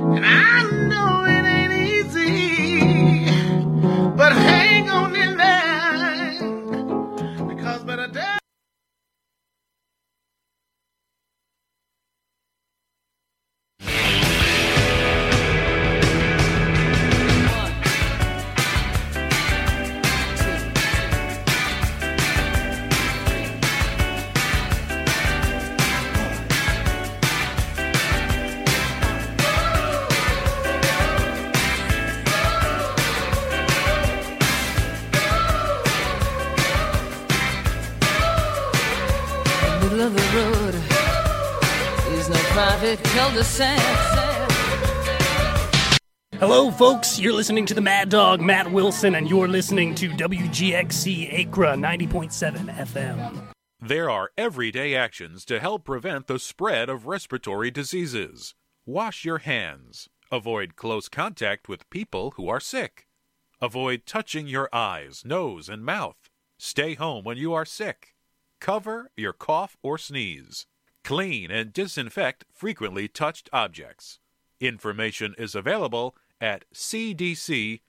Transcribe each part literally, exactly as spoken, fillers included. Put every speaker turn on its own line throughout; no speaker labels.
And I know it ain't easy, but hang on in there, because by the day
of the road is no private cul-de-sac.
Hello, folks. You're listening to the Mad Dog, Matt Wilson, and you're listening to W G X C Acra ninety point seven F M.
There are everyday actions to help prevent the spread of respiratory diseases. Wash your hands. Avoid close contact with people who are sick. Avoid touching your eyes, nose, and mouth. Stay home when you are sick. Cover your cough or sneeze. Clean and disinfect frequently touched objects. Information is available at cdc.gov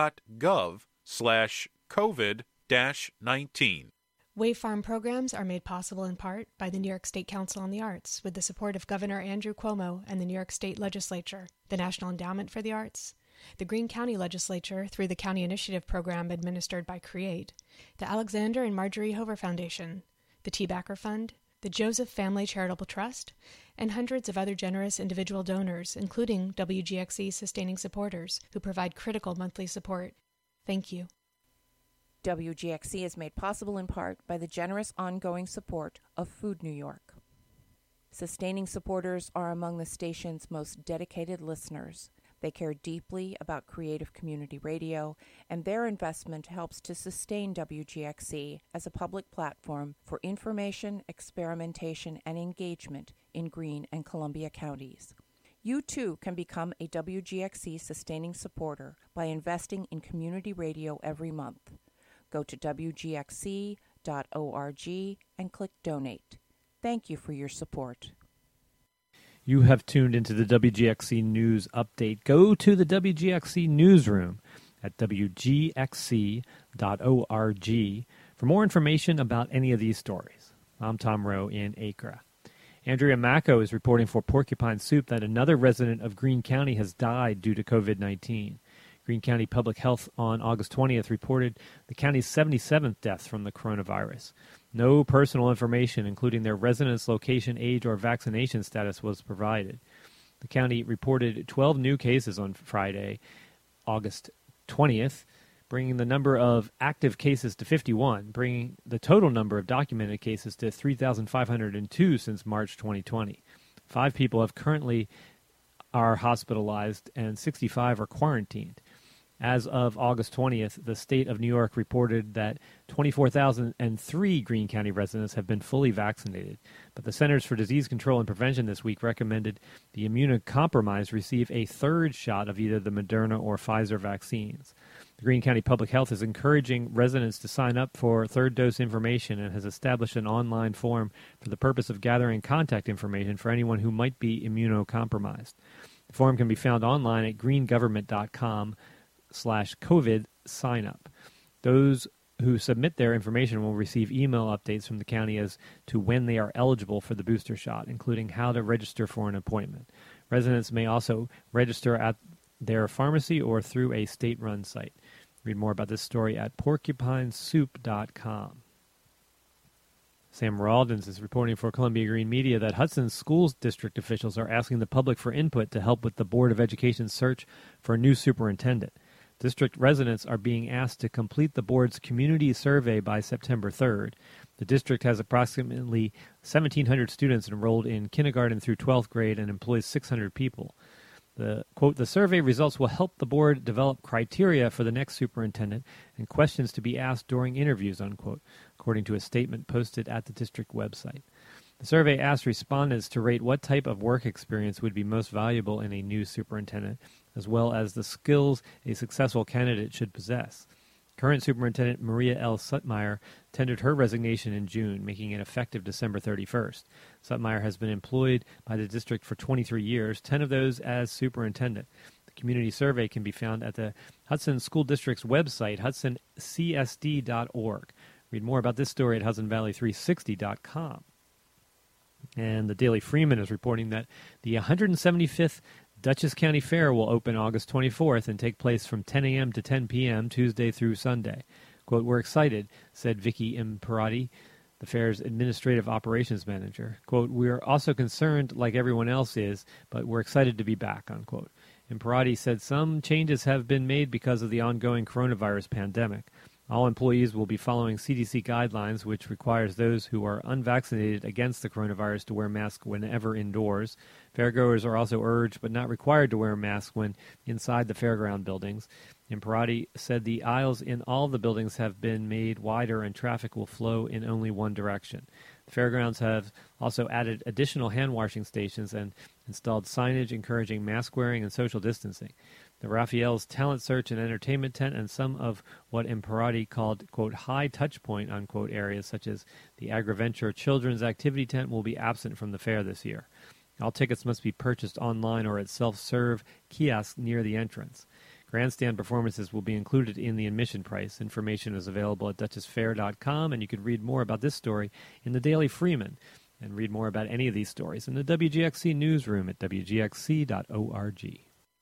slash COVID nineteen.
Wave Farm programs are made possible in part by the New York State Council on the Arts with the support of Governor Andrew Cuomo and the New York State Legislature, the National Endowment for the Arts, the Greene County Legislature through the County Initiative Program administered by CREATE, the Alexander and Marjorie Hoover Foundation, the T. Backer Fund, the Joseph Family Charitable Trust, and hundreds of other generous individual donors, including W G X C sustaining supporters, who provide critical monthly support. Thank you.
W G X C is made possible in part by the generous ongoing support of Food New York. Sustaining supporters are among the station's most dedicated listeners. They care deeply about creative community radio, and their investment helps to sustain W G X C as a public platform for information, experimentation, and engagement in Greene and Columbia counties. You too can become a W G X C sustaining supporter by investing in community radio every month. Go to w g x c dot org and click Donate. Thank you for your support.
You have tuned into the W G X C News Update. Go to the W G X C Newsroom at w g x c dot org for more information about any of these stories. I'm Tom Rowe in Acra. Andrea Macco is reporting for Porcupine Soup that another resident of Greene County has died due to covid nineteen. Greene County Public Health on August twentieth reported the county's seventy-seventh death from the coronavirus. No personal information, including their residence, location, age, or vaccination status, was provided. The county reported twelve new cases on Friday, August twentieth, bringing the number of active cases to fifty-one, bringing the total number of documented cases to three thousand five hundred two since March twenty twenty. Five people have currently are hospitalized and sixty-five are quarantined. As of August twentieth, the state of New York reported that twenty-four thousand three Greene County residents have been fully vaccinated, but the Centers for Disease Control and Prevention this week recommended the immunocompromised receive a third shot of either the Moderna or Pfizer vaccines. The Greene County Public Health is encouraging residents to sign up for third dose information and has established an online form for the purpose of gathering contact information for anyone who might be immunocompromised. The form can be found online at green government dot com slash COVID sign up. Those who submit their information will receive email updates from the county as to when they are eligible for the booster shot, including how to register for an appointment. Residents may also register at their pharmacy or through a state-run site. Read more about this story at porcupine soup dot com. Sam Rawlins is reporting for Columbia Green Media that Hudson Schools District officials are asking the public for input to help with the Board of Education's search for a new superintendent. District residents are being asked to complete the board's community survey by September third. The district has approximately seventeen hundred students enrolled in kindergarten through twelfth grade and employs six hundred people. The quote, the survey results will help the board develop criteria for the next superintendent and questions to be asked during interviews, unquote, according to a statement posted at the district website. The survey asked respondents to rate what type of work experience would be most valuable in a new superintendent, as well as the skills a successful candidate should possess. Current Superintendent Maria L. Suttmeyer tendered her resignation in June, making it effective December thirty-first. Suttmeyer has been employed by the district for twenty-three years, ten of those as superintendent. The community survey can be found at the Hudson School District's website, hudson c s d dot org. Read more about this story at hudson valley three sixty dot com. And the Daily Freeman is reporting that the one hundred seventy-fifth Dutchess County Fair will open August twenty-fourth and take place from ten a.m. to ten p.m. Tuesday through Sunday. Quote, "We're excited," said Vicky Imperati, the fair's administrative operations manager. Quote, "We're also concerned like everyone else is, but we're excited to be back," unquote. Imperati said some changes have been made because of the ongoing coronavirus pandemic. All employees will be following C D C guidelines, which requires those who are unvaccinated against the coronavirus to wear masks whenever indoors. Fairgoers are also urged but not required to wear a mask when inside the fairground buildings. Imperati said the aisles in all the buildings have been made wider and traffic will flow in only one direction. The fairgrounds have also added additional hand-washing stations and installed signage encouraging mask wearing and social distancing. The Raphael's Talent Search and Entertainment Tent and some of what Imperati called, quote, high touch point, unquote, areas such as the AgriVenture Children's Activity Tent will be absent from the fair this year. All tickets must be purchased online or at self-serve kiosks near the entrance. Grandstand performances will be included in the admission price. Information is available at duchess fair dot com, and you can read more about this story in the Daily Freeman, and read more about any of these stories in the W G X C newsroom at w g x c dot org.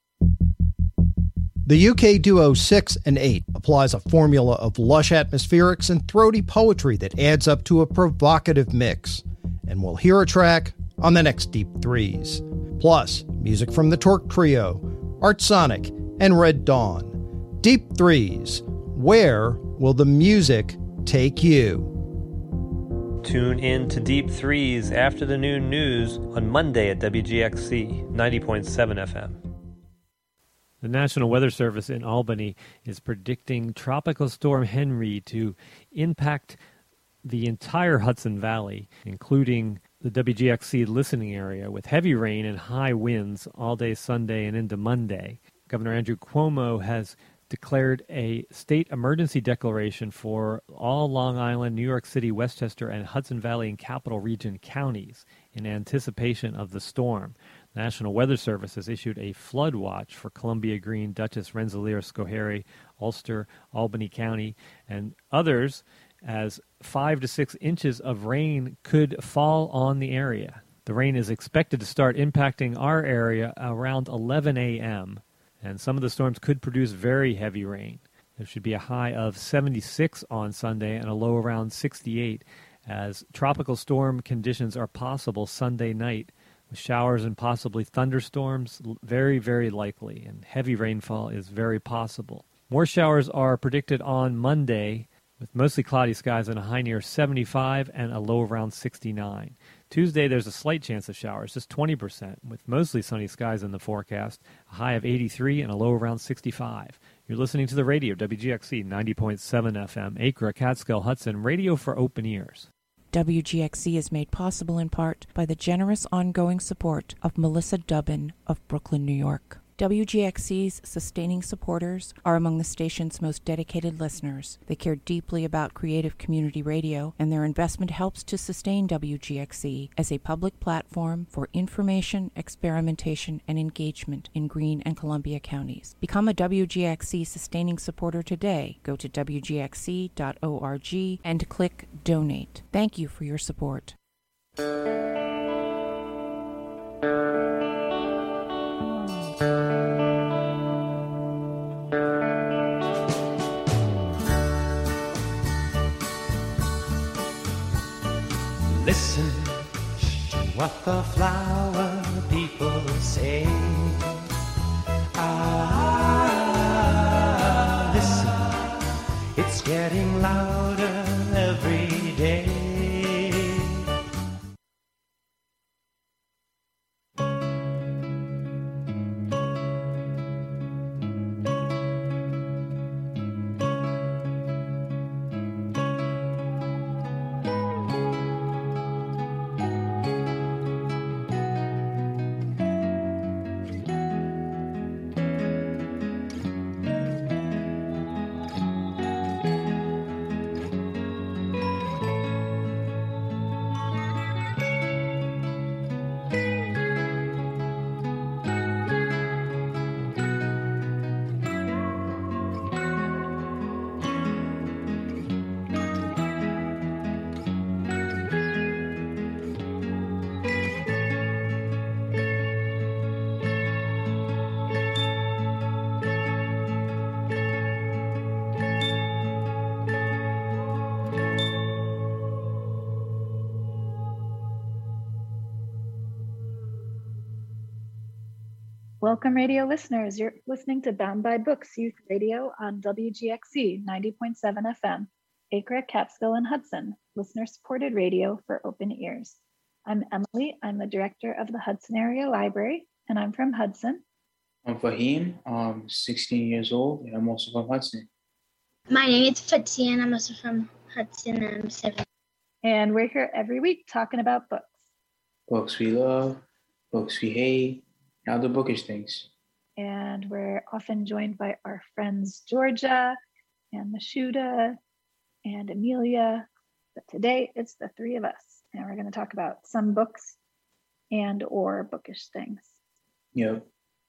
The U K duo six and eight applies a formula of lush atmospherics and throaty poetry that adds up to a provocative mix. And we'll hear a track on the next Deep Threes. Plus, music from the Torque Trio, Art Sonic, and Red Dawn. Deep Threes. Where will the music take you?
Tune in to Deep Threes after the noon news on Monday at W G X C ninety point seven F M. The National Weather Service in Albany is predicting Tropical Storm Henry to impact the entire Hudson Valley, including the W G X C listening area, with heavy rain and high winds all day Sunday and into Monday. Governor Andrew Cuomo has declared a state emergency declaration for all Long Island, New York City, Westchester, and Hudson Valley and Capital Region counties in anticipation of the storm. The National Weather Service has issued a flood watch for Columbia Green, Dutchess, Rensselaer, Schoharie, Ulster, Albany County, and others, as five to six inches of rain could fall on the area. The rain is expected to start impacting our area around eleven a.m., and some of the storms could produce very heavy rain. There should be a high of seventy-six on Sunday and a low around sixty-eight, as tropical storm conditions are possible Sunday night, with showers and possibly thunderstorms very, very likely, and heavy rainfall is very possible. More showers are predicted on Monday, with mostly cloudy skies and a high near seventy-five and a low around sixty-nine. Tuesday, there's a slight chance of showers, just twenty percent, with mostly sunny skies in the forecast, a high of eighty-three and a low around sixty-five. You're listening to the radio, W G X C ninety point seven F M, Acre, Catskill, Hudson, radio for open ears.
W G X C is made possible in part by the generous ongoing support of Melissa Dubbin of Brooklyn, New York. W G X C's sustaining supporters are among the station's most dedicated listeners. They care deeply about creative community radio, and their investment helps to sustain W G X C as a public platform for information, experimentation, and engagement in Greene and Columbia counties. Become a W G X C sustaining supporter today. Go to w g x c dot org and click Donate. Thank you for your support.
Listen to what the flower people say. Ah, listen, it's getting louder every day.
Welcome, radio listeners. You're listening to Bound by Books Youth Radio on W G X C ninety point seven F M, Acra, Catskill, and Hudson, listener-supported radio for open ears. I'm Emily. I'm the director of the Hudson Area Library, and I'm from Hudson.
I'm Fahim. I'm sixteen years old, and I'm also from Hudson.
My name is Fatia, and I'm also from Hudson, and I'm seven.
And we're here every week talking about books.
Books we love, books we hate, and other bookish things.
And we're often joined by our friends Georgia and Mashuda and Amelia. But today it's the three of us, and we're going to talk about some books and or bookish things.
Yep.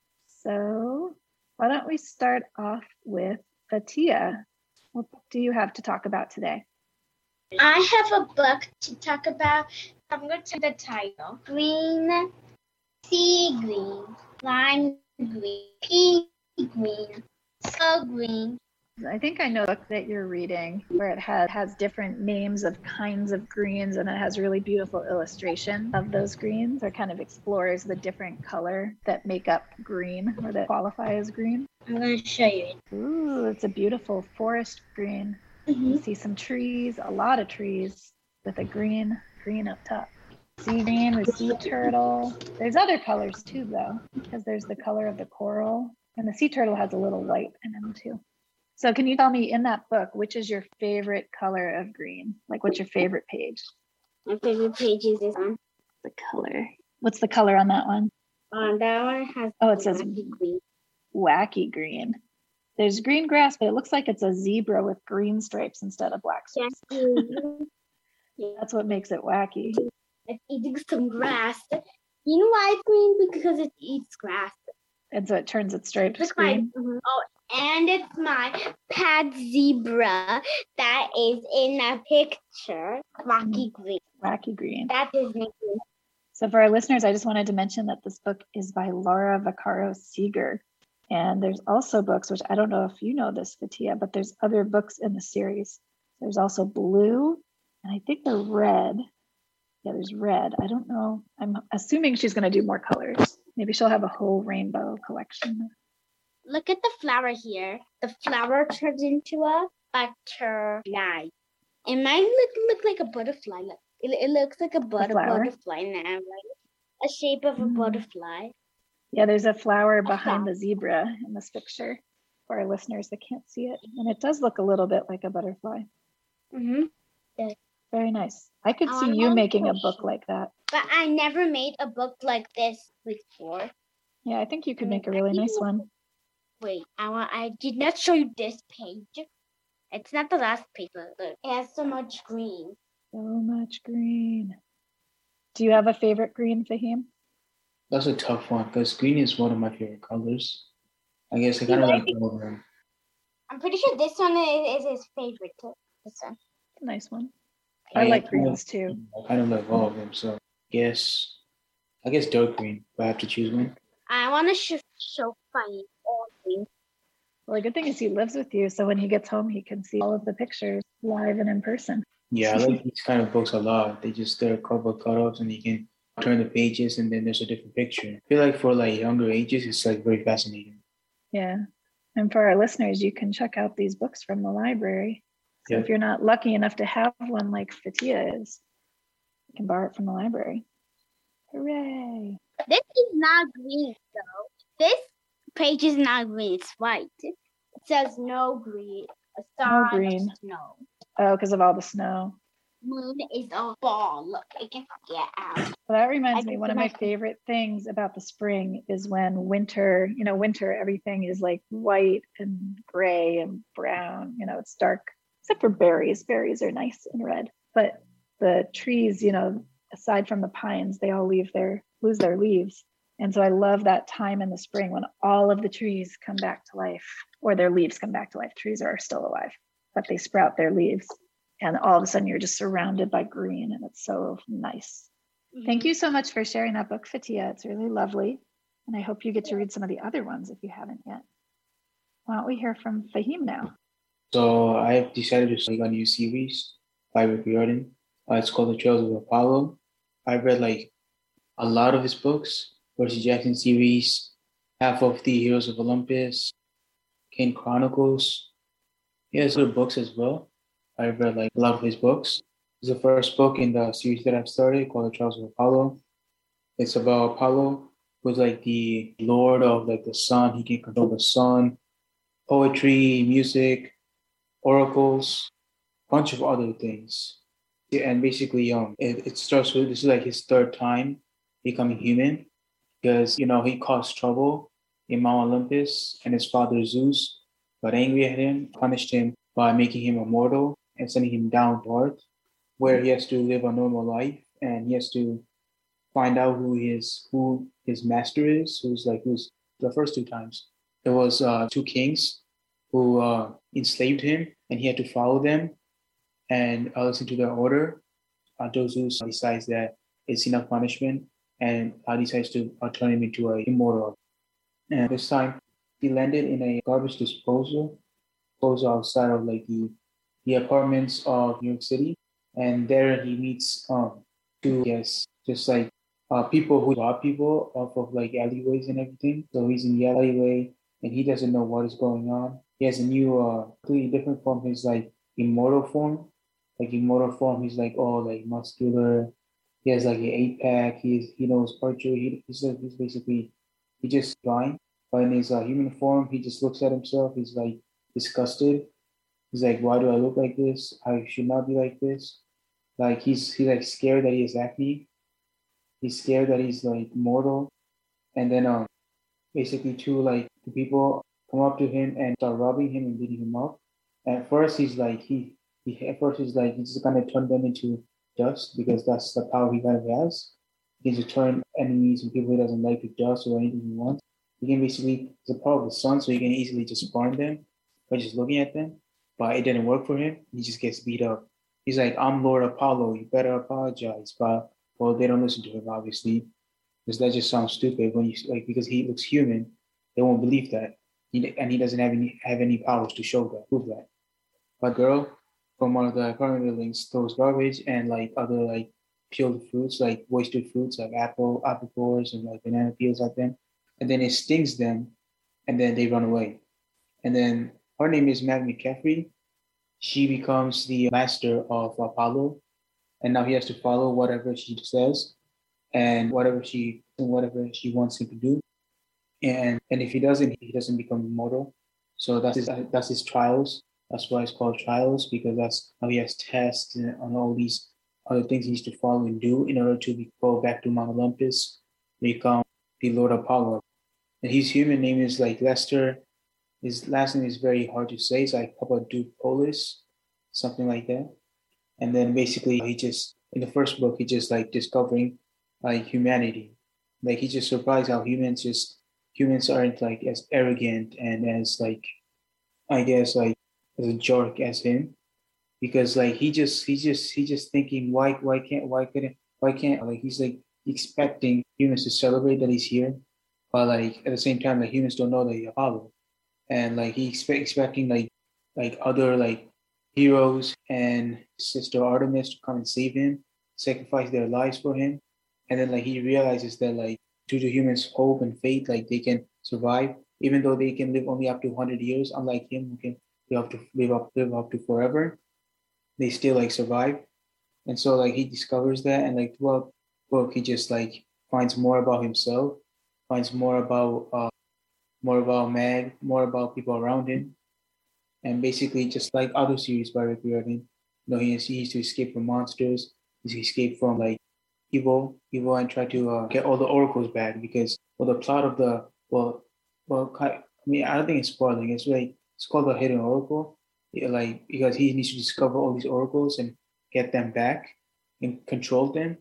So why don't we start off with Fatia? What book do you have to talk about today?
I have a book to talk about. I'm going to the title. Green, sea green, lime green, pea green, so green.
I think I know the book that you're reading where it has, has different names of kinds of greens, and it has really beautiful illustration of those greens, or kind of explores the different color that make up green or that qualify as green.
I'm going to show you it.
Ooh, it's a beautiful forest green.
Mm-hmm.
You see some trees, a lot of trees with a green, green up top. Sea green with sea turtle. There's other colors too, though, because there's the color of the coral, and the sea turtle has a little white in them too. So can you tell me in that book, which is your favorite color of green? Like, what's your favorite page?
My favorite page is this one.
The color. What's the color on that one?
On that one has
Oh, it says
wacky green.
Wacky green. There's green grass, but it looks like it's a zebra with green stripes instead of black stripes.
Yes.
That's what makes it wacky.
It's eating some grass. You know why it's green? Because it eats grass.
And so it turns its stripes
It's my,
green.
mhm. Oh, and it's my pet zebra that is in a picture. Wacky green.
Wacky green.
That's his name.
So for our listeners, I just wanted to mention that this book is by Laura Vaccaro Seeger. And there's also books, which I don't know if you know this, Fatia, but there's other books in the series. There's also blue, and I think they're red. Yeah, there's red. I don't know. I'm assuming she's going to do more colors. Maybe she'll have a whole rainbow collection.
Look at the flower here. The flower turns into a butterfly. It might look, look like a butterfly. Look, it, it looks like a butter,
flower?
butterfly now, right? A shape of a
Mm.
butterfly.
Yeah, there's a flower behind the zebra in this picture for our listeners that can't see it. And it does look a little bit like a butterfly.
Mm-hmm.
Very nice. I could
I
see
wanna
you
go
making a
push.
book like that.
But I never made a book like this before.
Yeah, I think you could make a really nice one.
Wait, I want. I did not show you this page. It's not the last page. Look, it has so much green.
So much green. Do you have a favorite green, Fahim?
That's a tough one because green is one of my favorite colors. I guess I kind of like all of them.
I'm pretty sure this one is, is his favorite too. This one.
Nice one. I like greens too.
I kind of like all of them, so I guess I guess dark green. If I have to choose one.
I want to show show funny all green.
Well, the good thing is he lives with you, so when he gets home, he can see all of the pictures live and in person.
Yeah, I like these kind of books a lot. They just they're cardboard cutouts, and you can turn the pages, and then there's a different picture. I feel like for like younger ages, it's like very fascinating.
Yeah, and for our listeners, you can check out these books from the library. So
Yeah.
if you're not lucky enough to have one like Fatia is, you can borrow it from the library. Hooray!
This is not green though. This page is not green. It's white. It says no green. A
No
star
green.
snow.
Oh, because of all the snow.
Moon is a ball. Look, I can get out.
Well, that reminds
I
me,
can
one of
see
my
my-
favorite things about the spring is when winter, you know, winter, everything is like white and gray and brown, you know, it's dark, except for berries. Berries are nice and red, but the trees, you know, aside from the pines, they all leave their, lose their leaves. And so I love that time in the spring when all of the trees come back to life, or their leaves come back to life. Trees are still alive, but they sprout their leaves. And all of a sudden you're just surrounded by green, and it's so nice. Thank you so much for sharing that book, Fatia. It's really lovely. And I hope you get to read some of the other ones if you haven't yet. Why don't we hear from Fahim now?
So I've decided to start a new series by Rick Riordan. Uh, it's called The Trails of Apollo. I've read like a lot of his books, Percy Jackson series, half of the Heroes of Olympus, Kane Chronicles. He has other books as well. I've read like a lot of his books. It's the first book in the series that I've started called The Trials of Apollo. It's about Apollo, who's like the lord of like the sun. He can control the sun, poetry, music, oracles, bunch of other things. Yeah, and basically, um, it, it starts with this is like his third time becoming human because you know he caused trouble in Mount Olympus, and his father Zeus got angry at him, punished him by making him immortal and sending him down to earth, where he has to live a normal life and he has to find out who his who his master is, who's like who's the first two times. There was uh, two kings who uh, enslaved him, and he had to follow them and uh, listen to their order until Zeus decides that it's enough punishment, and uh, decides to uh, turn him into an immortal. And this time, he landed in a garbage disposal, disposal outside of like the the apartments of New York City, and there he meets um two yes, just like uh, people who rob people off of like alleyways and everything. So he's in the alleyway and he doesn't know what is going on. He has a new, uh, completely different form. His like immortal form, like immortal form. He's like all like muscular. He has like an eight pack. He's he knows archery. He, he's like he's basically he just blind. But in his uh, human form, he just looks at himself. He's like disgusted. He's like, why do I look like this? I should not be like this. Like he's he's like scared that he has acne. He's scared that he's like mortal. And then um basically two like the people come up to him and start robbing him and beating him up. At first he's like he, he at first he's like he's just gonna turn them into dust because that's the power he kind of has. He can just turn enemies and people he doesn't like to dust or anything he wants. He can basically it's a power of the sun, so he can easily just burn them by just looking at them. But it didn't work for him. He just gets beat up. He's like, I'm Lord Apollo. You better apologize. But well, they don't listen to him, obviously, because that just sounds stupid. When you like, because he looks human, they won't believe that. He, and he doesn't have any have any powers to show that, prove that. But girl from one of the apartment buildings throws garbage and like other like peeled fruits, like wasted fruits, like apple apple cores and like banana peels at them, and then it stings them, and then they run away, and then. Her name is Meg McCaffrey. She becomes the master of Apollo, and now he has to follow whatever she says and whatever she whatever she wants him to do. And and if he doesn't, he doesn't become immortal. So that's his that's his trials. That's why it's called trials, because that's how he has tests and on all these other things he needs to follow and do in order to be, go back to Mount Olympus, become the Lord Apollo. And his human name is like Lester. His last name is very hard to say. It's like Papadopoulos, something like that. And then basically he just, in the first book, he just like discovering like humanity. Like he just surprised how humans just, humans aren't like as arrogant and as like, I guess like as a jerk as him. Because like he just, he just, he just thinking, why, why can't, why couldn't, why can't, like he's like expecting humans to celebrate that he's here. But like at the same time, like humans don't know that he's Apollo. And like he expect, expecting like like other like heroes and Sister Artemis to come and save him, sacrifice their lives for him, and then like he realizes that like due to humans' hope and faith, like they can survive, even though they can live only up to one hundred years, unlike him who can live up to live up live up to forever. They still like survive, and so like he discovers that, and like throughout the book he just like finds more about himself, finds more about. Uh, more about Meg, more about people around him. And basically, just like other series by Rick Riordan, you know, he has, he has to escape from monsters, he has to escape from like evil, evil, and try to uh, get all the oracles back because, well, the plot of the, well, well, I mean, I don't think it's spoiling. It's like, it's called the Hidden Oracle, yeah, like, because he needs to discover all these oracles and get them back and control them.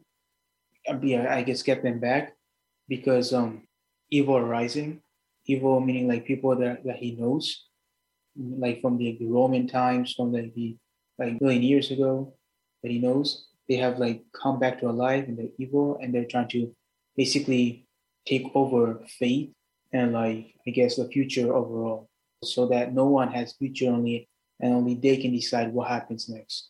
Yeah, I guess get them back because um, evil are rising. Evil meaning like people that, that he knows, like from the, the Roman times, from the, the like million years ago that he knows. They have like come back to life and they're evil and they're trying to basically take over fate and like I guess the future overall, so that no one has future only and only they can decide what happens next.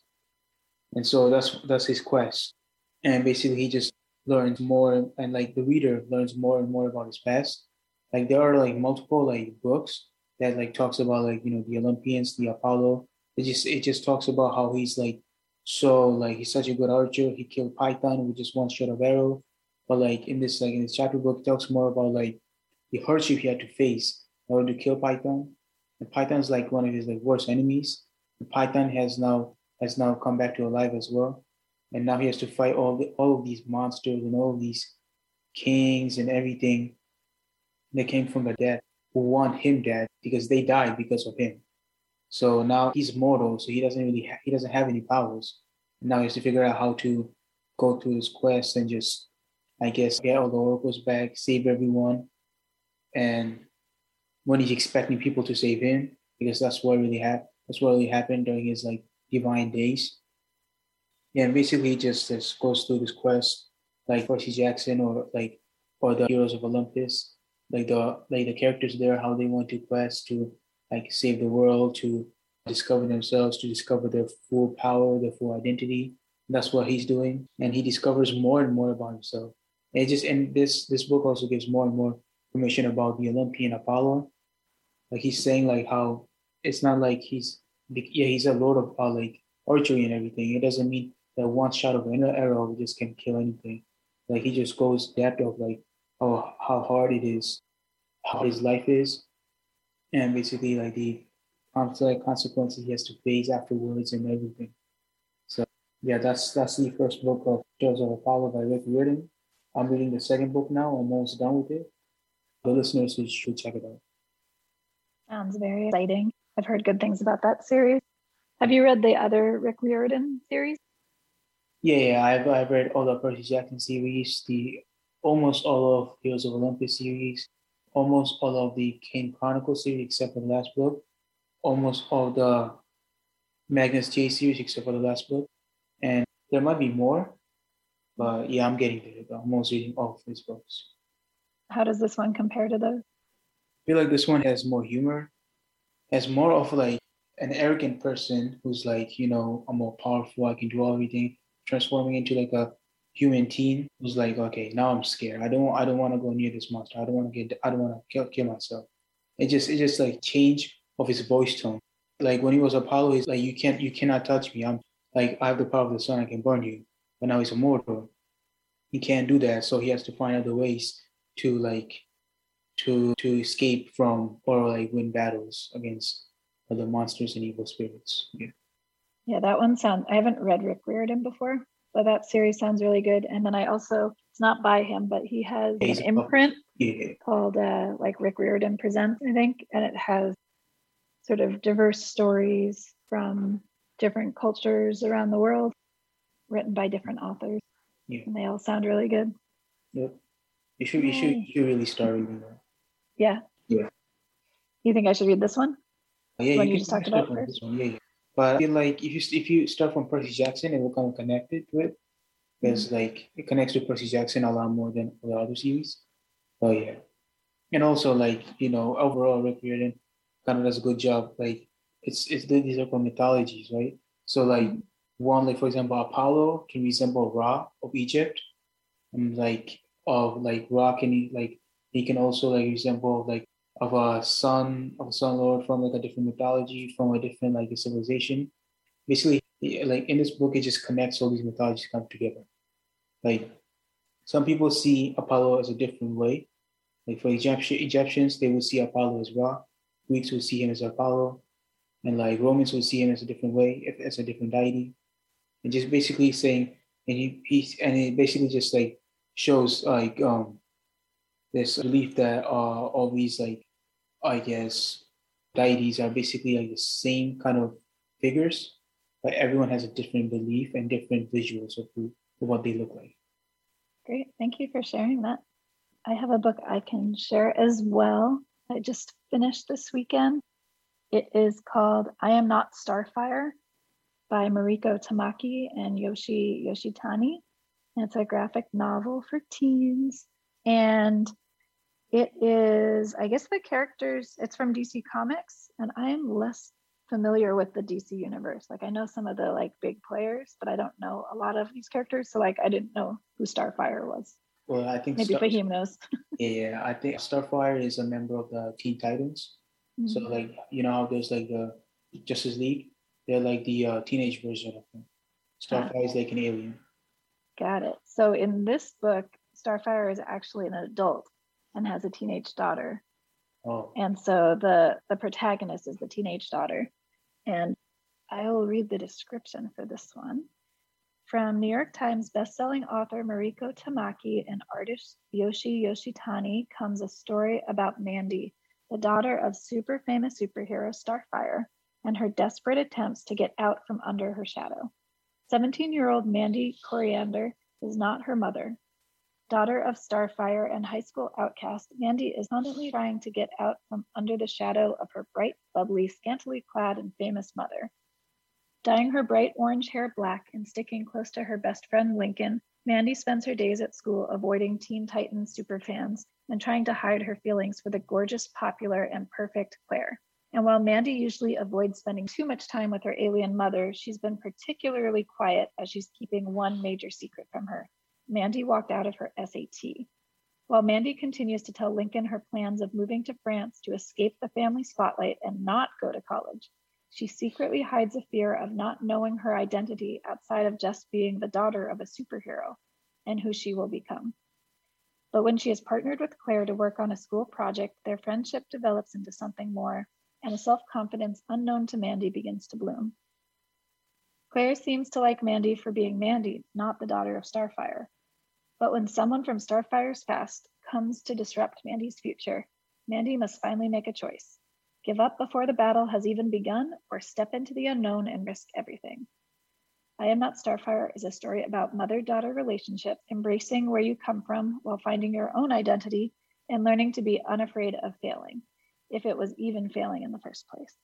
And so that's that's his quest. And basically he just learns more and like the reader learns more and more about his past. Like there are like multiple like books that like talks about like, you know, the Olympians, the Apollo. It just it just talks about how he's like so like he's such a good archer. He killed Python with just one shot of arrow. But like in this like in this chapter book, it talks more about like the hardship he had to face in order to kill Python. And Python's like one of his like worst enemies. And Python has now has now come back to life as well. And now he has to fight all the, all of these monsters and all of these kings and everything that came from the dead who want him dead because they died because of him. So now he's mortal, so he doesn't really ha- he doesn't have any powers. And now he has to figure out how to go through his quest and just, I guess, get all the oracles back, save everyone. And when he's expecting people to save him, because that's what really happened. That's what really happened during his like divine days. Yeah, and basically he just, just goes through this quest, like Percy Jackson or like or the Heroes of Olympus, like the like the characters there, how they want to quest to like save the world, to discover themselves, to discover their full power, their full identity. That's what he's doing, and he discovers more and more about himself. And it just and this this book also gives more and more information about the Olympian Apollo. Like he's saying like how it's not like he's yeah he's a lord of uh, like archery and everything. It doesn't mean that one shot of an arrow just can kill anything. Like he just goes depth of like how how hard it is, how his life is, and basically like the conflict consequences he has to face afterwards and everything. So yeah, that's that's the first book of Tales of Apollo by Rick Riordan. I'm reading the second book now. I'm almost done with it. The listeners should check it out.
Sounds very exciting. I've heard good things about that series. Have you read the other Rick Riordan series?
Yeah, yeah, I've I've read all the Percy Jackson series, the almost all of Heroes of Olympus series, almost all of the Kane Chronicles series except for the last book, almost all the Magnus J series except for the last book, and there might be more, but yeah, I'm getting there. I'm almost reading all of these books.
How does this one compare to those?
I feel like this one has more humor, has more of like an arrogant person who's like, you know, I'm more powerful, I can do everything, transforming into like a human teen who's like, okay, now I'm scared. I don't I don't want to go near this monster. I don't want to get I don't want to kill kill myself. It just it just like change of his voice tone. Like when he was Apollo, he's like, you can't you cannot touch me. I'm like I have the power of the sun, I can burn you. But now he's a mortal. He can't do that. So he has to find other ways to like to to escape from or like win battles against other monsters and evil spirits. Yeah.
Yeah, that one sounds, I haven't read Rick Riordan before, but that series sounds really good. And then I also, it's not by him, but he has
Yeah,
an
he's a
imprint
Yeah.
called uh, like Rick Riordan Presents, I think. And it has sort of diverse stories from different cultures around the world written by different authors.
Yeah.
And they all sound really good.
Yep. You should you should you should really start reading that.
Yeah.
Yeah.
You think I should read this one?
Yeah,
One
you
you
can
just talked
start
about
from
first?
this one. Yeah, yeah. But I feel like if you if you start from Percy Jackson, it will kind of connect it to it because like it connects to Percy Jackson a lot more than the other series. Oh yeah, and also like you know overall Rick Riordan kind of does a good job. Like it's it's these are from mythologies, right? So like one like for example Apollo can resemble Ra of Egypt, and like of like Ra can like he can also like resemble like of a son of a son lord from like a different mythology, from a different like a civilization. Basically, like in this book, it just connects all these mythologies come together. Like some people see Apollo as a different way. Like for Egyptian Egyptians, they would see Apollo as Ra. Greeks would see him as Apollo, and like Romans would see him as a different way, as a different deity. And just basically saying, and he he and it basically just like shows like um this belief that uh, all these like I guess deities are basically like the same kind of figures, but everyone has a different belief and different visuals of, who, of what they look like.
Great. Thank you for sharing that. I have a book I can share as well. I just finished this weekend. It is called I Am Not Starfire by Mariko Tamaki and Yoshi Yoshitani. And it's a graphic novel for teens. And it is, I guess the characters, it's from D C Comics, and I am less familiar with the D C universe. Like I know some of the like big players, but I don't know a lot of these characters. So like I didn't know who Starfire was.
Well, I think
Maybe
Star-
Fahim knows.
yeah, I think Starfire is a member of the Teen Titans.
Mhm.
So like you know how there's like the Justice League, they're like the uh, teenage version of them. Starfire is like an alien.
Got it. So in this book, Starfire is actually an adult and has a teenage daughter.
Oh.
And so the the protagonist is the teenage daughter. And I will read the description for this one. From New York Times bestselling author Mariko Tamaki and artist Yoshi Yoshitani comes a story about Mandy, the daughter of super famous superhero Starfire, and her desperate attempts to get out from under her shadow. seventeen-year-old Mandy Coriander is not her mother. Daughter of Starfire and high school outcast, Mandy is constantly trying to get out from under the shadow of her bright, bubbly, scantily clad, and famous mother. Dyeing her bright orange hair black and sticking close to her best friend Lincoln, Mandy spends her days at school avoiding Teen Titans superfans and trying to hide her feelings for the gorgeous, popular, and perfect Claire. And while Mandy usually avoids spending too much time with her alien mother, she's been particularly quiet as she's keeping one major secret from her. Mandy walked out of her S A T. While Mandy continues to tell Lincoln her plans of moving to France to escape the family spotlight and not go to college, she secretly hides a fear of not knowing her identity outside of just being the daughter of a superhero and who she will become. But when she is partnered with Claire to work on a school project, their friendship develops into something more, and a self-confidence unknown to Mandy begins to bloom. Claire seems to like Mandy for being Mandy, not the daughter of Starfire. But when someone from Starfire's past comes to disrupt Mandy's future, Mandy must finally make a choice. Give up before the battle has even begun, or step into the unknown and risk everything. I Am Not Starfire is a story about mother-daughter relationship, embracing where you come from while finding your own identity and learning to be unafraid of failing, if it was even failing in the first place.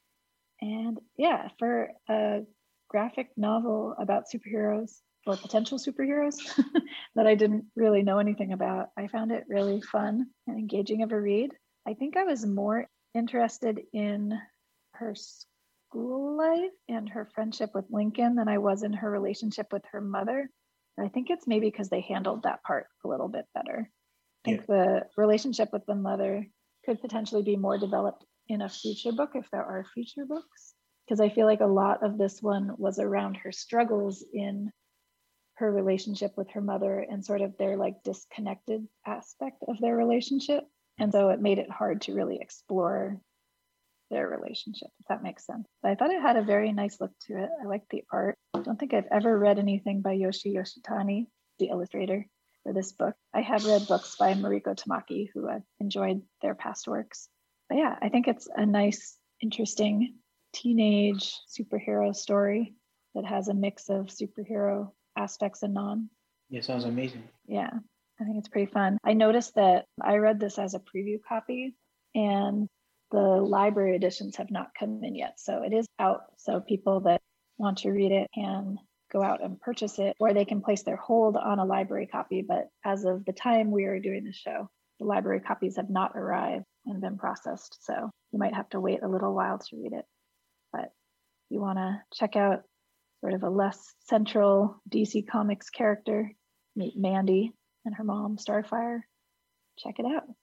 And yeah, for a graphic novel about superheroes, or potential superheroes, that I didn't really know anything about, I found it really fun and engaging of a read. I think I was more interested in her school life and her friendship with Lincoln than I was in her relationship with her mother. And I think it's maybe because they handled that part a little bit better. I think yeah. the relationship with the mother could potentially be more developed in a future book if there are future books, because I feel like a lot of this one was around her struggles in her relationship with her mother and sort of their like disconnected aspect of their relationship. And so it made it hard to really explore their relationship, if that makes sense. But I thought it had a very nice look to it. I liked the art. I don't think I've ever read anything by Yoshi Yoshitani, the illustrator for this book. I have read books by Mariko Tamaki, who I've enjoyed their past works. But yeah, I think it's a nice, interesting teenage superhero story that has a mix of superhero aspects and non.
Yeah, sounds amazing.
Yeah, I think it's pretty fun. I noticed that I read this as a preview copy and the library editions have not come in yet. So it is out. So people that want to read it can go out and purchase it, or they can place their hold on a library copy. But as of the time we are doing the show, the library copies have not arrived and been processed. So you might have to wait a little while to read it. But if you want to check out sort of a less central D C Comics character, meet Mandy and her mom, Starfire, check it out.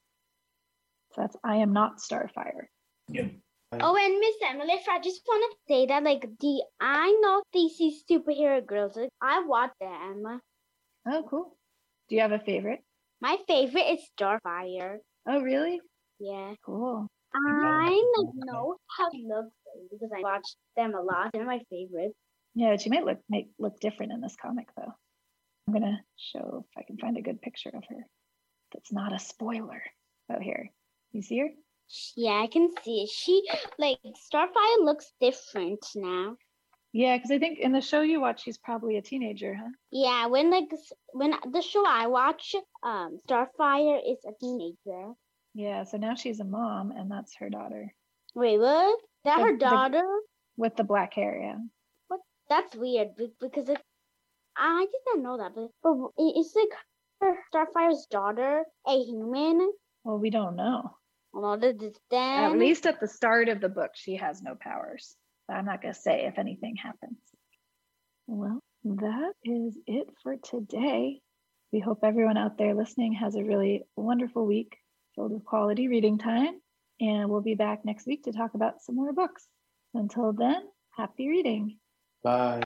So that's I Am Not Starfire.
Yeah.
Oh, and Miss Emily, if I just want to say that, like, the I know D C superhero girls. Like, I watch them.
Oh, cool. Do you have a favorite?
My favorite is Starfire.
Oh, really?
Yeah.
Cool.
I like know how to look because I watched them a lot. They're my favorites.
Yeah, she might look make look different in this comic though. I'm gonna show if I can find a good picture of her. That's not a spoiler. Oh, here. You see her?
Yeah, I can see it. She like Starfire looks different now.
Yeah, because I think in the show you watch, she's probably a teenager, huh?
Yeah, when like when the show I watch, um, Starfire is a teenager.
Yeah, so now she's a mom, and that's her daughter.
Wait, what? That the, her daughter?
The, with the black hair, yeah.
What? That's weird because it, I did not know that. But, but is like her Starfire's daughter a human?
Well, we don't know.
Well, then...
At least at the start of the book, she has no powers. I'm not going to say if anything happens. Well, that is it for today. We hope everyone out there listening has a really wonderful week filled with quality reading time. And we'll be back next week to talk about some more books. Until then, happy reading.
Bye.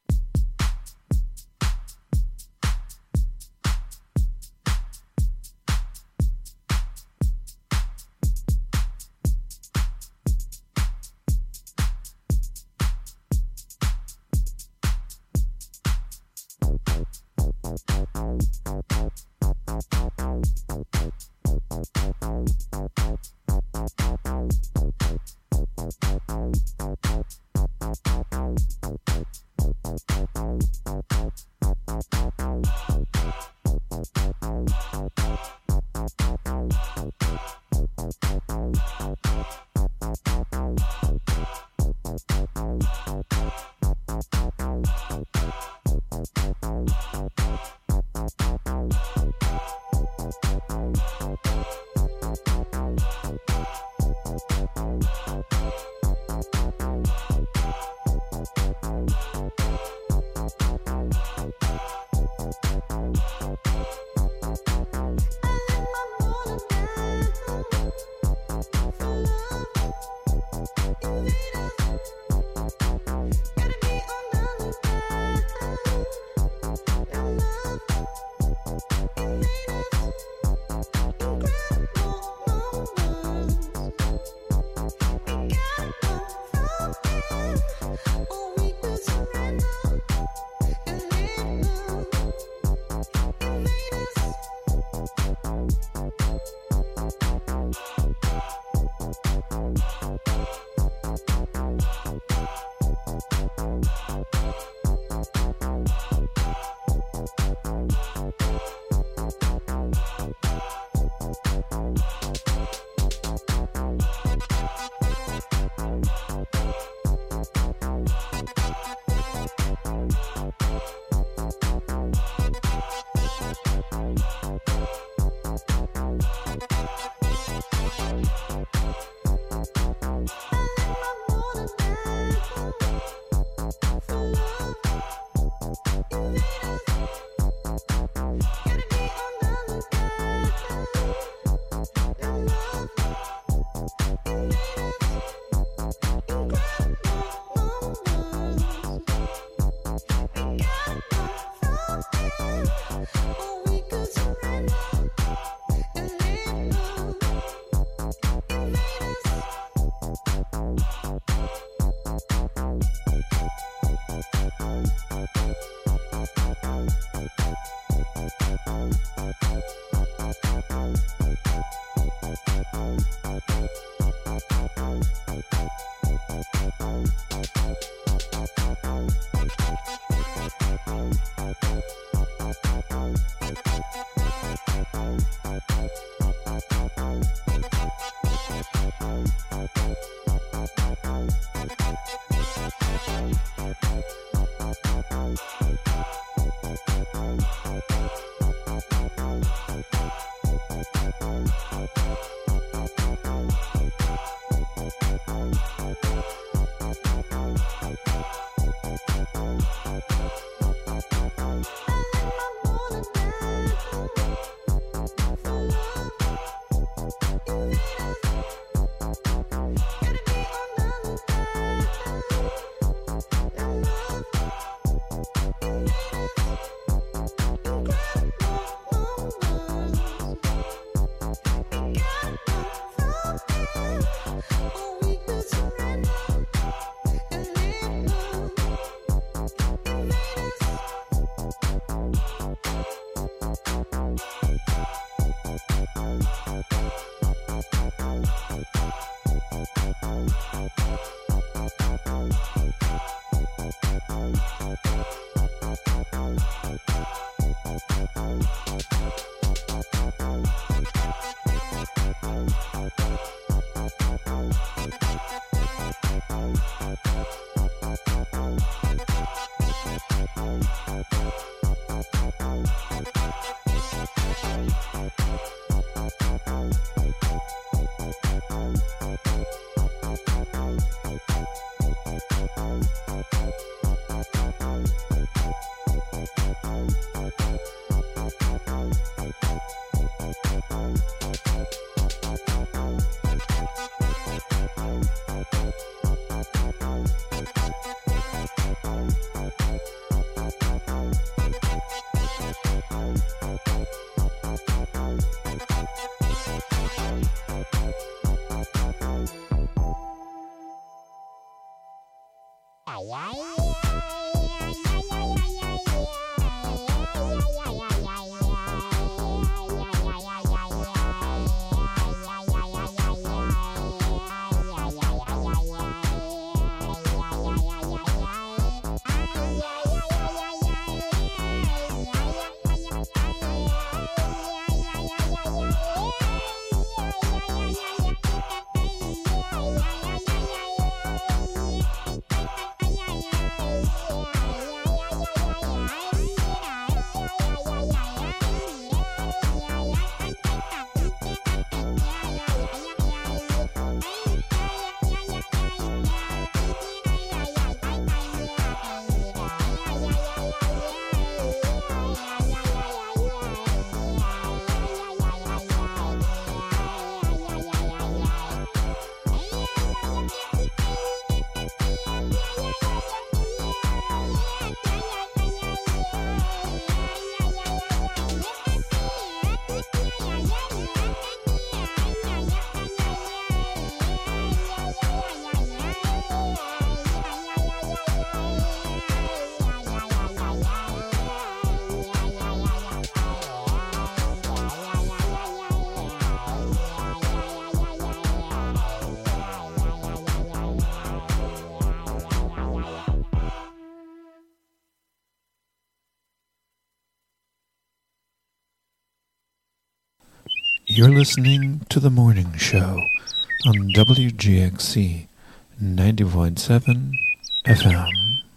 You're listening to The Morning Show on W G X C ninety point seven F M.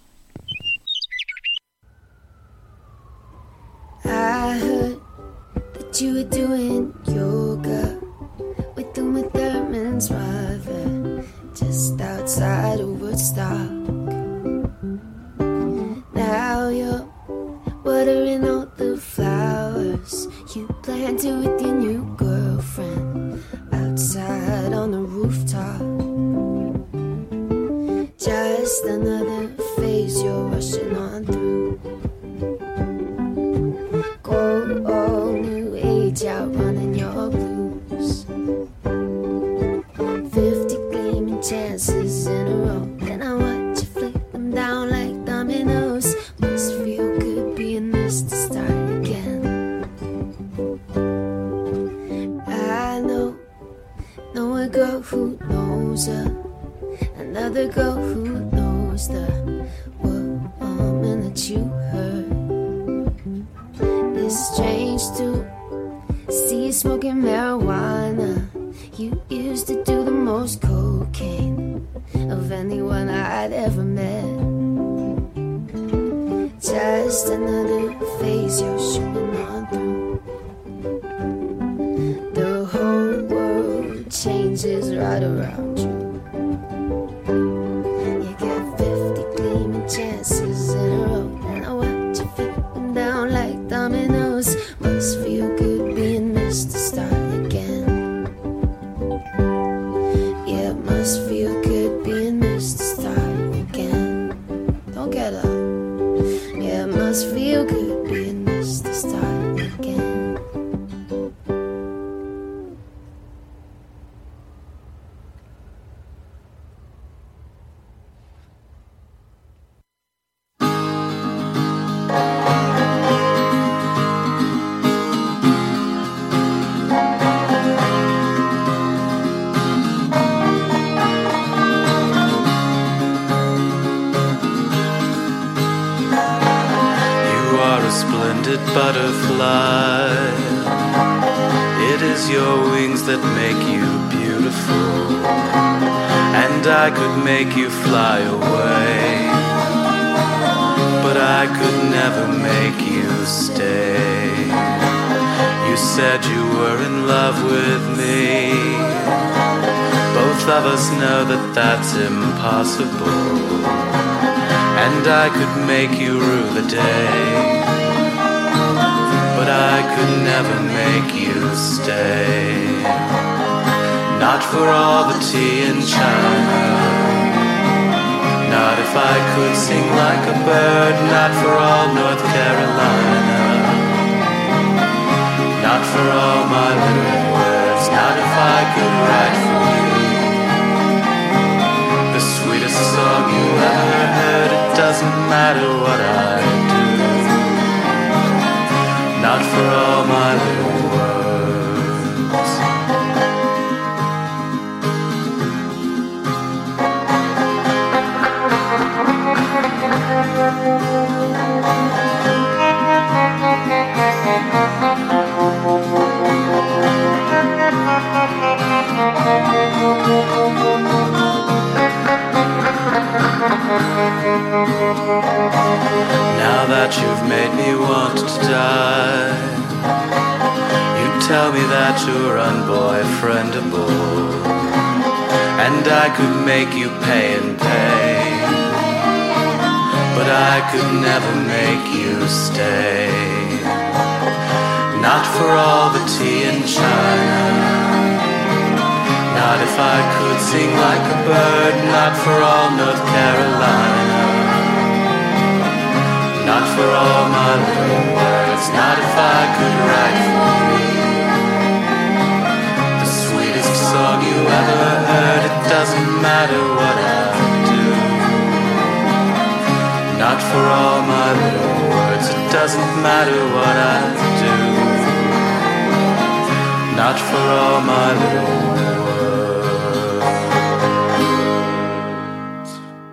I heard that you were doing yoga with Uma Thurman's rival just outside of Woodstock. Now you're watering all the flowers you planted with your new girlfriend outside on the rooftop. Just another phase you're rushing on through. Go all new age out running your blues. Fifty gleaming chances in a row, then I watch you flick them down like dominoes. Must feel good being this to start again. I know, know a girl who knows her, another girl who knows the woman that you hurt. It's strange to see you smoking marijuana. You used to do the most cocaine of anyone I'd ever met. Just another phase you're shooting on through. The whole world changes right around you. You get fifty gleaming chances in a row, and I watch you flip them down like dominoes. Must feel good being missed to start again. Yeah, it must feel good being missed to start again. Don't get up. Yeah, it must feel good being missed to start again.
Butterfly, it is your wings that make you beautiful, and I could make you fly away, but I could never make you stay. You said you were in love with me. Both of us know that that's impossible, and I could make you rue the day, but I could never make you stay. Not for all the tea in China, not if I could sing like a bird, not for all North Carolina, not for all my lyric words, not if I could write for you the sweetest song you ever heard. doesn't matter what I do. Not for all my little words. Now that you've made me want to die, you tell me that you're unboyfriendable, and I could make you pay and pay, but I could never make you stay. Not for all the tea in China, not if I could sing like a bird, not for all North Carolina, not for all my little words, not if I could write for you the sweetest song you ever heard. It doesn't matter what I do. Not for all my little words. It doesn't matter what I do. Not for all my little words.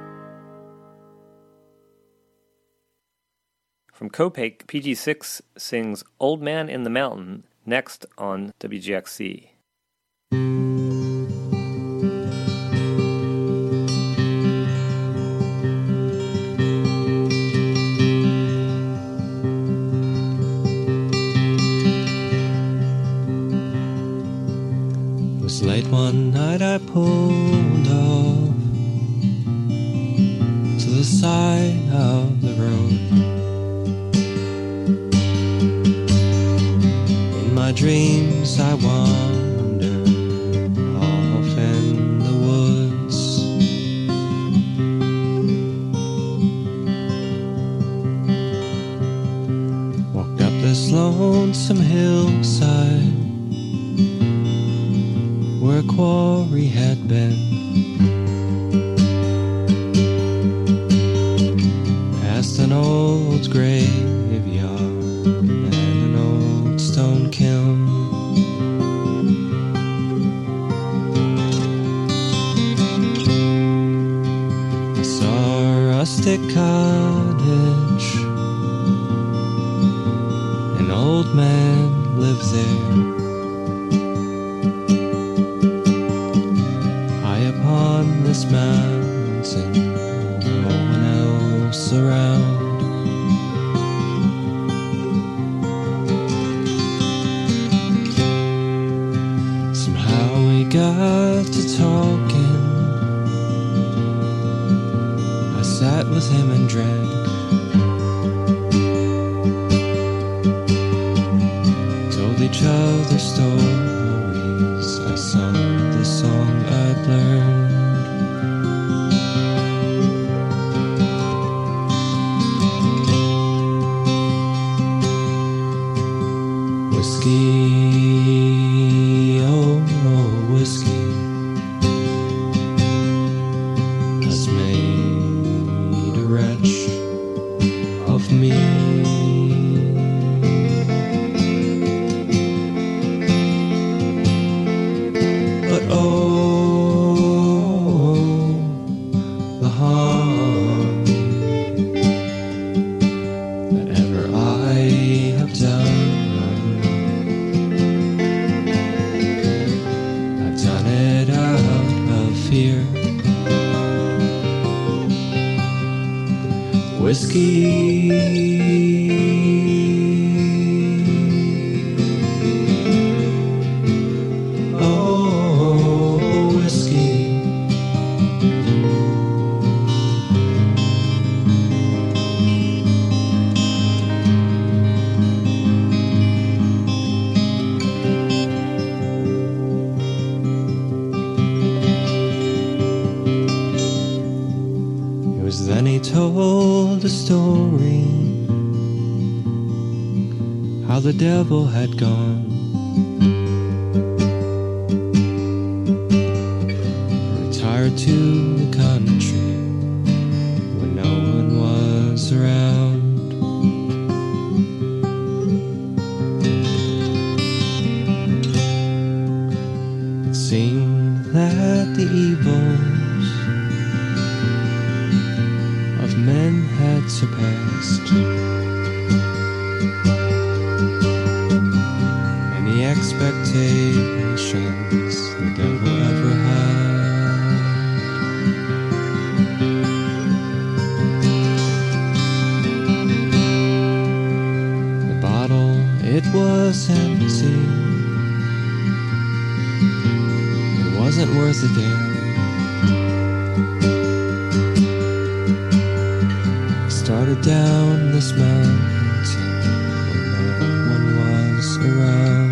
From Copac, P G six sings Old Man in the Mountain next on W G X C.
It was late one night, I pulled off to the side of the road. In my dreams I wander off in the woods. Walked up this lonesome hillside where a quarry had been. Past an old graveyard and an old stone kiln. I saw a rustic cottage. An old man lives there. On this mountain, no one else around. Somehow we got to talking. I sat with him and drank. Told each other stories. I sung the song I'd learned. Whiskey, oh, oh, whiskey has made a wretch of me. But oh, the harm that ever I have done, I've done it out of fear. Whiskey, oh, whiskey. It was then he told a story how the devil had gone. Retired to the country where no one was was around. It seemed that the evils of men had surpassed any expectations the devil ever had. The bottle, it was empty. It wasn't worth a damn. Started down this mountain when no one was around.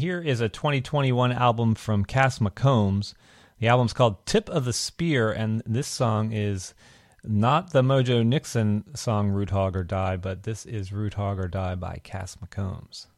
here is a twenty twenty-one album from Cass McCombs. The album's called Tip of the Spear, and this song is not the Mojo Nixon song Root Hog or Die, but this is Root Hog or Die by Cass McCombs.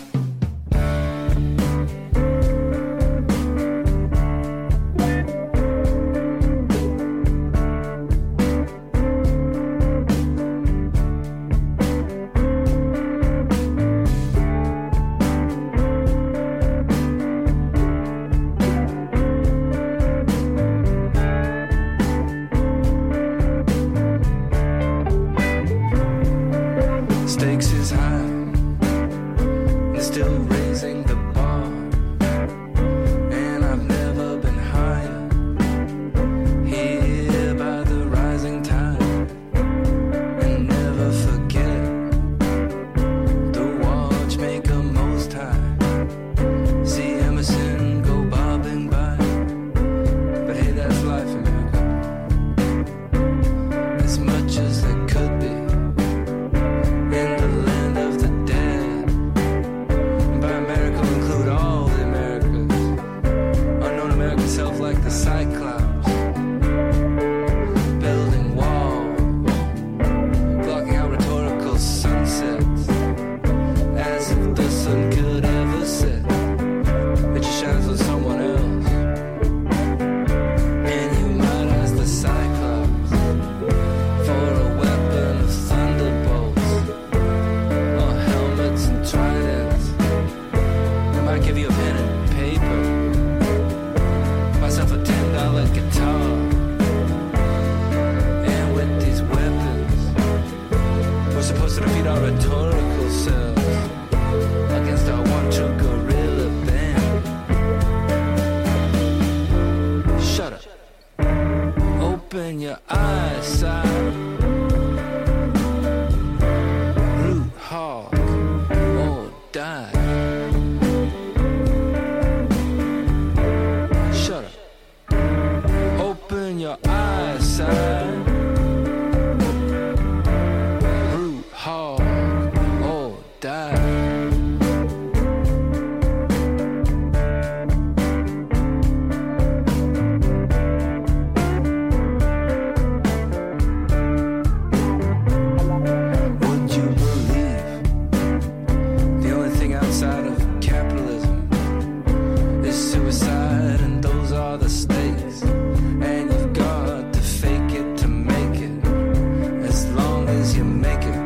Stakes is high, and still raising the bar. And I've never been higher, here by the rising tide. And never forget, the watchmaker most high. See Emerson go bobbing by, but hey, that's life, America. As much as it could be. In the land of the dead. By America we include all the Americas. Unknown American self like the Cyclops. Building walls, blocking out rhetorical sunsets. As if the sun could ever set. It just shines on someone else. And you might ask the Cyclops for a weapon of thunderbolts. Tridents. I might give you a pen and paper. Myself a ten dollar guitar. And with these weapons, we're supposed to defeat our rhetorical selves against our one true guerrilla band. Shut up. Open your eyes, side. Root hog. Die. Shut up. Open your eyes, side. Root hog or die. Outside of capitalism is suicide, and those are the stakes. And you've got to fake it to make it, as long as you make it.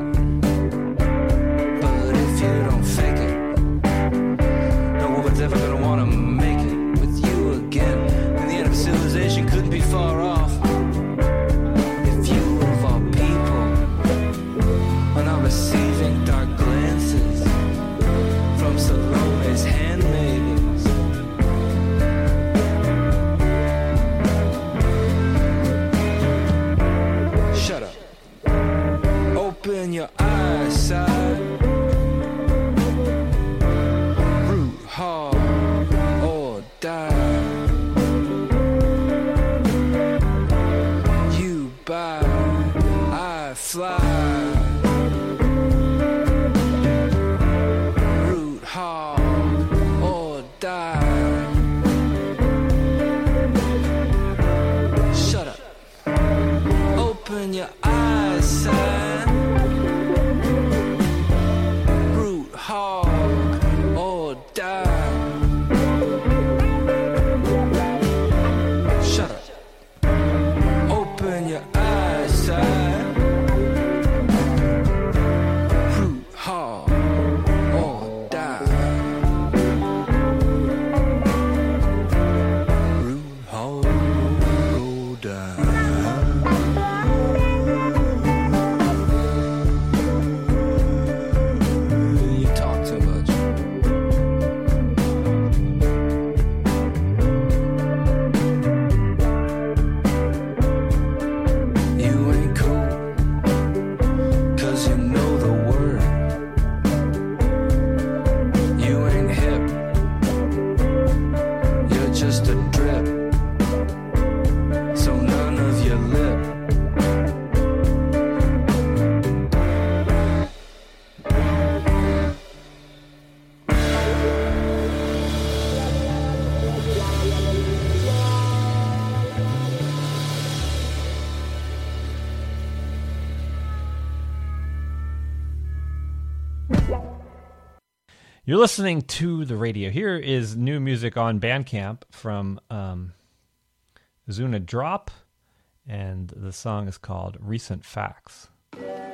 But if you don't fake it, no woman's ever gonna wanna make it with you again. And the end of civilization couldn't be far off. If you of all people are not receiving dark glances from Salome's handmaidens. Shut up. Open your eyes, side. Root hog or die. You buy, I fly. Hog or die. Shut up. Open your eyes, son. Root hog or die. Shut up. Open your eyes, son. Root hog.
You're listening to the radio. Here is new music on Bandcamp from um, Zuna Drop, and the song is called Recent Facts.